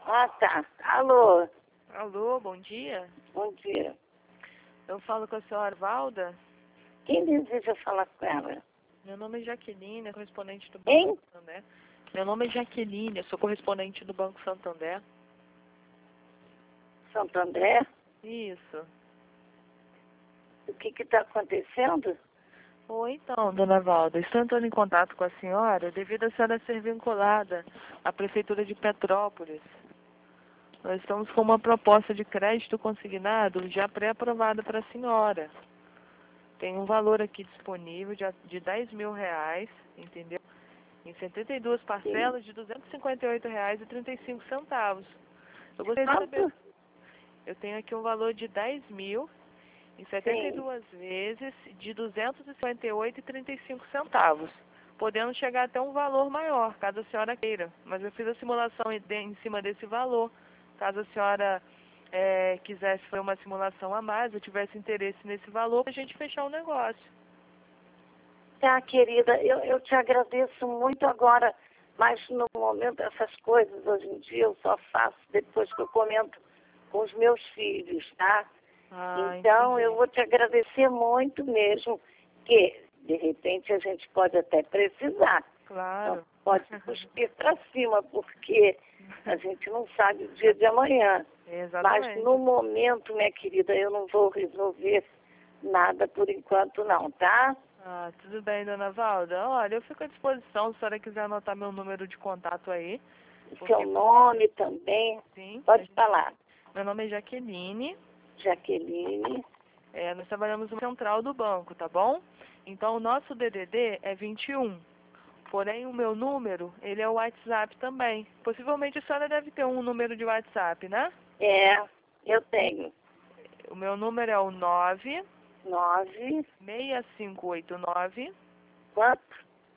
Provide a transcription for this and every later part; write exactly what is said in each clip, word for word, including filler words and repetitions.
Ah, tá. Alô, Alô, bom dia. bom dia. Eu falo com a senhora Valda. Quem deseja falar com ela? Meu nome é Jaqueline, é correspondente do Hein? Banco Santander. Meu nome é Jaqueline, eu sou correspondente do Banco Santander. Santo André? Isso. O que que está acontecendo? Oi, então, dona Valda, estou entrando em contato com a senhora devido a senhora ser vinculada à Prefeitura de Petrópolis. Nós estamos com uma proposta de crédito consignado já pré-aprovada para a senhora. Tem um valor aqui disponível de, de dez mil reais, entendeu? Em setenta e duas parcelas de duzentos e cinquenta e oito reais e trinta e cinco centavos. Eu gostaria de saber. Quanto? Eu tenho aqui um valor de dez mil em setenta e duas vezes de duzentos e cinquenta e oito reais e trinta e cinco centavos, podendo chegar até um valor maior, caso a senhora queira. Mas eu fiz a simulação em em cima desse valor. Caso a senhora é, quisesse fazer uma simulação a mais, eu tivesse interesse nesse valor, para a gente fechar o negócio. Tá, querida, eu, eu te agradeço muito agora, mas no momento essas coisas, hoje em dia, eu só faço depois que eu comento com os meus filhos, tá? Ah, Então, entendi. eu vou te agradecer muito mesmo, que de repente a gente pode até precisar. Claro. Não pode cuspir para cima, porque a gente não sabe o dia de amanhã. Exatamente. Mas no momento, minha querida, eu não vou resolver nada por enquanto não, tá? Ah, tudo bem, dona Valda. Olha, eu fico à disposição se a senhora quiser anotar meu número de contato aí. Porque, Seu nome também. sim, Pode a gente- falar. meu nome é Jaqueline. Jaqueline. É, nós trabalhamos no central do banco, tá bom? Então, o nosso D D D é vinte e um. Porém, o meu número, ele é o WhatsApp também. Possivelmente a senhora deve ter um número de WhatsApp, né? É, eu tenho. O meu número é o nove Nove. seis cinco oito nove Quanto?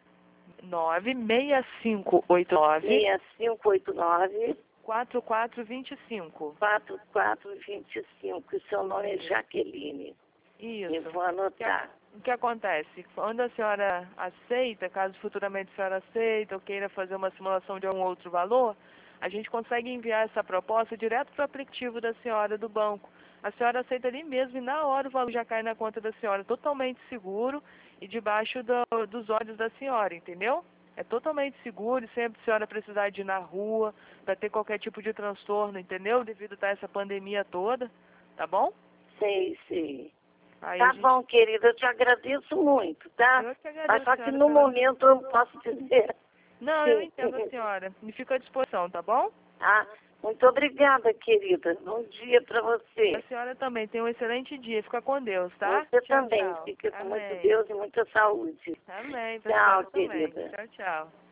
nove seis cinco oito nove Seis cinco oito nove. quatro quatro dois cinco. Quatro quatro vinte e cinco. Seu nome é Jaqueline. Isso. Eu vou anotar. O que acontece? Quando a senhora aceita, caso futuramente a senhora aceita ou queira fazer uma simulação de algum outro valor, a gente consegue enviar essa proposta direto para o aplicativo da senhora do banco. A senhora aceita ali mesmo e na hora o valor já cai na conta da senhora, totalmente seguro e debaixo do, dos olhos da senhora, entendeu? É totalmente seguro e sempre a senhora precisar de ir na rua para ter qualquer tipo de transtorno, entendeu? Devido a essa pandemia toda, tá bom? Sei, sei. Aí Tá a gente... bom, querida, eu te agradeço muito, tá? Eu que Mas agradeço, só que senhora, no pela... momento eu não posso dizer. Não, eu Sim. entendo a senhora. Me fico à disposição, tá bom? Ah, muito obrigada, querida. Bom dia para A você. senhora também. Tenha um excelente dia. Fica com Deus, tá? Você Tchau, também. tchau. Fica com muito Amém. Deus e muita saúde. Amém. Pra Tchau, senhora também. querida. Tchau, tchau.